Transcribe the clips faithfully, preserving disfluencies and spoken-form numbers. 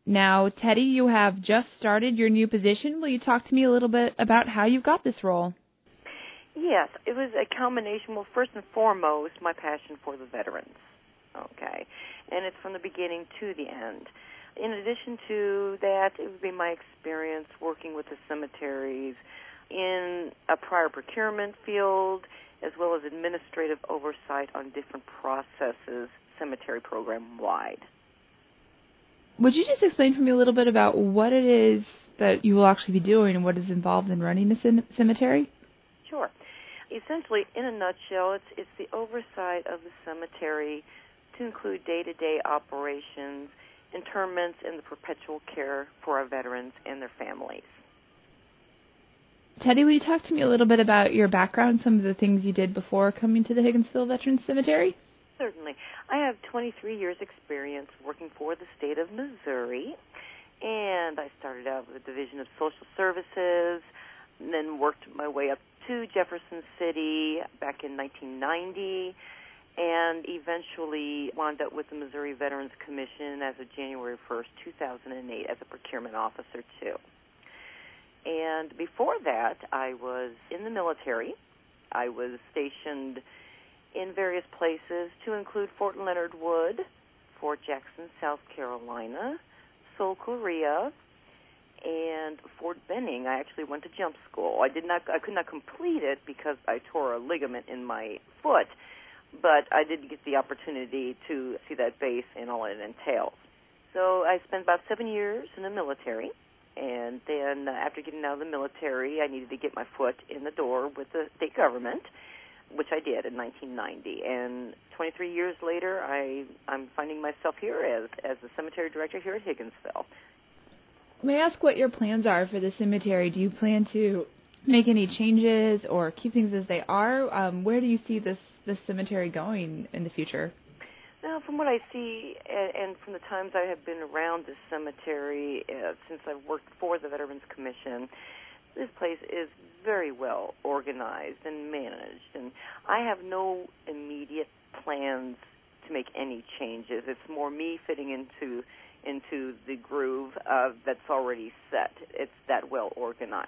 Now, Teddy, you have just started your new position. Will you talk to me a little bit about how you got this role? Yes, it was a combination. Well, first and foremost, my passion for the veterans. Okay, and it's from the beginning to the end. In addition to that, it would be my experience working with the cemeteries in a prior procurement field, as well as administrative oversight on different processes, cemetery program-wide. Would you just explain for me a little bit about what it is that you will actually be doing and what is involved in running a c- cemetery? Sure. Essentially, in a nutshell, it's, it's the oversight of the cemetery to include day-to-day operations, interments, and the perpetual care for our veterans and their families. Teddy, will you talk to me a little bit about your background, some of the things you did before coming to the Higginsville Veterans Cemetery? Certainly. I have twenty-three years' experience working for the state of Missouri, and I started out with the Division of Social Services, and then worked my way up to Jefferson City back in nineteen ninety, and eventually wound up with the Missouri Veterans Commission as of January first, two thousand eight, as a procurement officer, too. And before that, I was in the military. I was stationed in various places, to include Fort Leonard Wood, Fort Jackson, South Carolina, Seoul, Korea, and Fort Benning. I actually went to jump school. I did not, I could not complete it because I tore a ligament in my foot, but I did get the opportunity to see that base and all it entails. So I spent about seven years in the military, and then uh, after getting out of the military, I needed to get my foot in the door with the state government, which I did in nineteen ninety. And twenty-three years later, I, I'm finding myself here as, as the cemetery director here at Higginsville. May I ask what your plans are for the cemetery? Do you plan to make any changes or keep things as they are? Um, where do you see this, this cemetery going in the future? Now, from what I see, and, and from the times I have been around this cemetery uh, since I've worked for the Veterans Commission, this place is very well organized and managed, and I have no immediate plans to make any changes. It's more me fitting into into the groove uh, that's already set. It's that well organized.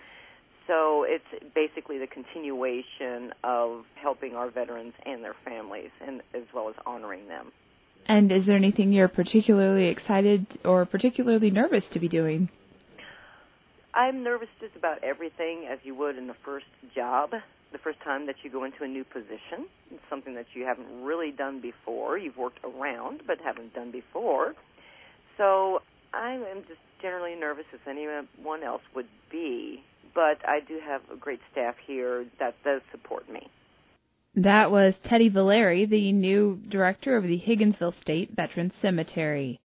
So it's basically the continuation of helping our veterans and their families, and as well as honoring them. And is there anything you're particularly excited or particularly nervous to be doing? I'm nervous just about everything, as you would in the first job, the first time that you go into a new position. It's something that you haven't really done before. You've worked around, but haven't done before. So I am just generally nervous, as anyone else would be, but I do have a great staff here that does support me. That was Teddy Valeri, the new director of the Higginsville State Veterans Cemetery.